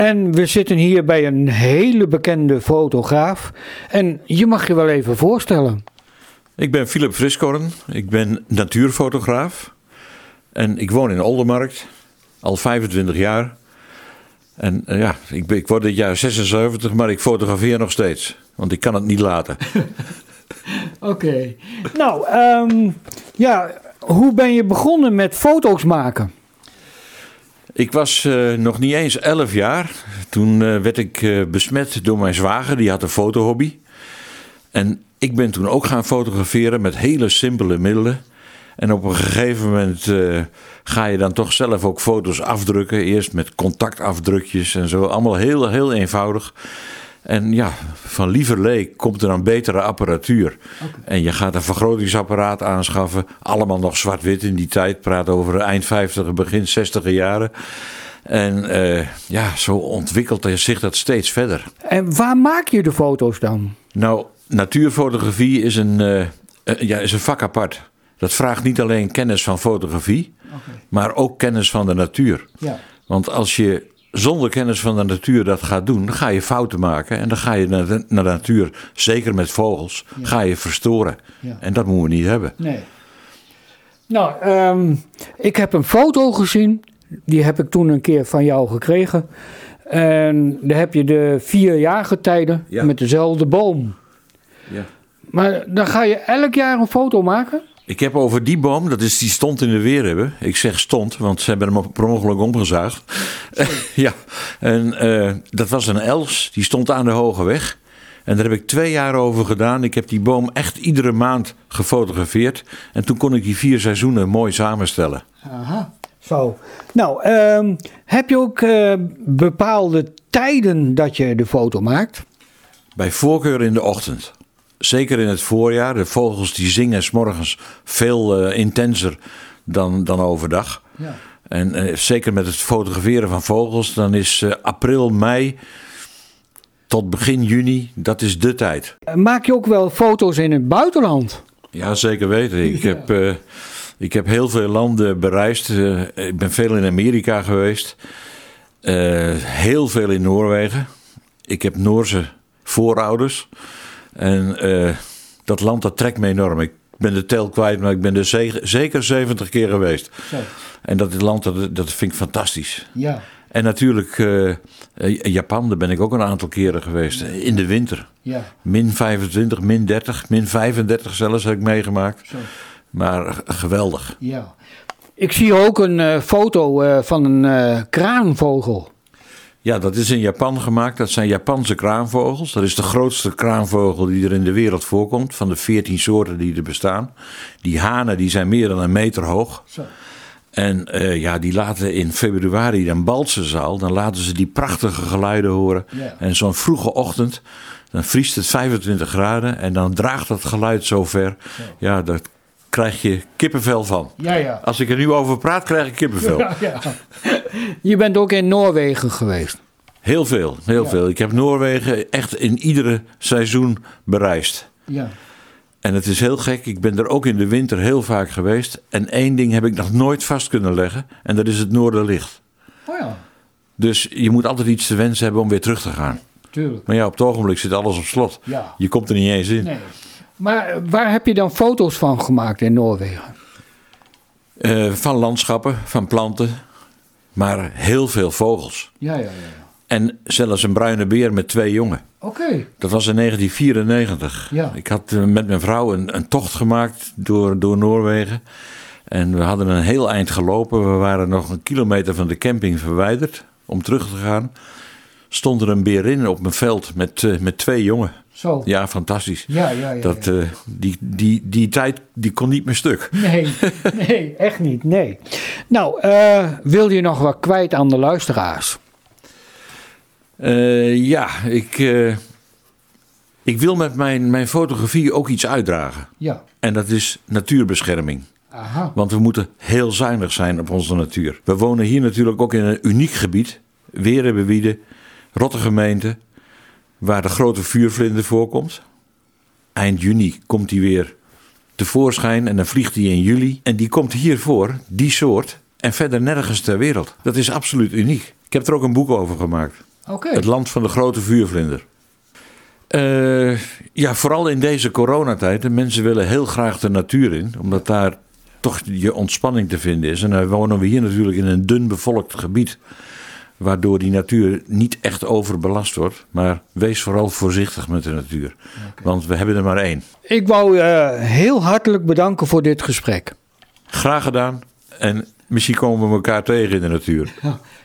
En we zitten hier bij een hele bekende fotograaf. En je mag je wel even voorstellen. Ik ben Philip Friskorn. Ik ben natuurfotograaf. En ik woon in Oldermarkt. Al 25 jaar. En ik word dit jaar 76, maar ik fotografeer nog steeds. Want ik kan het niet laten. Oké. Nou, hoe ben je begonnen met foto's maken? Ik was nog niet eens 11 jaar. Toen werd ik besmet door mijn zwager. Die had een fotohobby. En ik ben toen ook gaan fotograferen met hele simpele middelen. En op een gegeven moment ga je dan toch zelf ook foto's afdrukken. Eerst met contactafdrukjes en zo. Allemaal heel, heel eenvoudig. En ja, van lieverlee komt er dan betere apparatuur. Okay. En je gaat een vergrotingsapparaat aanschaffen. Allemaal nog zwart-wit in die tijd. Praat over eind 50, begin 60 jaren. En zo ontwikkelt zich dat steeds verder. En waar maak je de foto's dan? Nou, natuurfotografie is een vak apart. Dat vraagt niet alleen kennis van fotografie, maar ook kennis van de natuur. Ja. Want als je zonder kennis van de natuur dat gaat doen, dan ga je fouten maken. En dan ga je naar de natuur, zeker met vogels, ga je verstoren. Ja. En dat moeten we niet hebben. Nee. Nou, ik heb een foto gezien. Die heb ik toen een keer van jou gekregen. En daar heb je de 4 jaargetijden met dezelfde boom. Ja. Maar dan ga je elk jaar een foto maken? Ik heb over die boom, die stond in de Weerhebbe. Ik zeg stond, want ze hebben hem per ongeluk omgezaagd. Ja, en dat was een els, die stond aan de Hoge Weg. En daar heb ik 2 jaar over gedaan. Ik heb die boom echt iedere maand gefotografeerd. En toen kon ik die 4 seizoenen mooi samenstellen. Aha, zo. Nou, heb je ook bepaalde tijden dat je de foto maakt? Bij voorkeur in de ochtend. Zeker in het voorjaar. De vogels die zingen 's morgens veel intenser dan overdag. Ja. En zeker met het fotograferen van vogels, dan is april, mei tot begin juni, dat is de tijd. Maak je ook wel foto's in het buitenland? Ja, zeker weten. Ik heb heel veel landen bereisd. Ik ben veel in Amerika geweest. Heel veel in Noorwegen. Ik heb Noorse voorouders. En dat land, dat trekt me enorm. Ik ben de tel kwijt, maar ik ben er zeker 70 keer geweest. Zo. En dat land, dat vind ik fantastisch. Ja. En natuurlijk Japan, daar ben ik ook een aantal keren geweest. In de winter. Ja. Min 25, min 30, min 35 zelfs heb ik meegemaakt. Zo. Maar geweldig. Ja. Ik zie ook een foto van een kraanvogel. Ja, dat is in Japan gemaakt. Dat zijn Japanse kraanvogels. Dat is de grootste kraanvogel die er in de wereld voorkomt. Van de 14 soorten die er bestaan. Die hanen die zijn meer dan 1 meter hoog. Zo. En die laten in februari, dan balsen ze al. Dan laten ze die prachtige geluiden horen. Yeah. En zo'n vroege ochtend, dan vriest het 25 graden. En dan draagt dat geluid zo ver. Zo. Ja, daar krijg je kippenvel van. Ja, ja. Als ik er nu over praat, krijg ik kippenvel. Ja, ja. Je bent ook in Noorwegen geweest? Heel veel. Ik heb Noorwegen echt in iedere seizoen bereisd. Ja. En het is heel gek, ik ben er ook in de winter heel vaak geweest. En 1 ding heb ik nog nooit vast kunnen leggen. En dat is het noorderlicht. Oh ja. Dus je moet altijd iets te wensen hebben om weer terug te gaan. Tuurlijk. Maar ja, op het ogenblik zit alles op slot. Ja. Je komt er niet eens in. Nee. Maar waar heb je dan foto's van gemaakt in Noorwegen? Van landschappen, van planten. Maar heel veel vogels. Ja. En zelfs een bruine beer met 2 jongen. Oké. Dat was in 1994. Ja. Ik had met mijn vrouw een tocht gemaakt door Noorwegen. En we hadden een heel eind gelopen. We waren nog 1 kilometer van de camping verwijderd om terug te gaan. Stond er een berin op mijn veld met 2 jongen. Zo. Ja, fantastisch. Ja. Die tijd die kon niet meer stuk. Nee, echt niet. Nee. Nou, wil je nog wat kwijt aan de luisteraars? Ik wil met mijn fotografie ook iets uitdragen. Ja. En dat is natuurbescherming. Aha. Want we moeten heel zuinig zijn op onze natuur. We wonen hier natuurlijk ook in een uniek gebied. Weerhebbewiede, Rottegemeente, waar de grote vuurvlinder voorkomt. Eind juni komt die weer tevoorschijn en dan vliegt die in juli. En die komt hier voor, die soort, en verder nergens ter wereld. Dat is absoluut uniek. Ik heb er ook een boek over gemaakt. Okay. Het land van de grote vuurvlinder. Vooral in deze coronatijd. De mensen willen heel graag de natuur in. Omdat daar toch je ontspanning te vinden is. En dan wonen we hier natuurlijk in een dun bevolkt gebied. Waardoor die natuur niet echt overbelast wordt. Maar wees vooral voorzichtig met de natuur. Okay. Want we hebben er maar één. Ik wou heel hartelijk bedanken voor dit gesprek. Graag gedaan. En misschien komen we elkaar tegen in de natuur. Ja.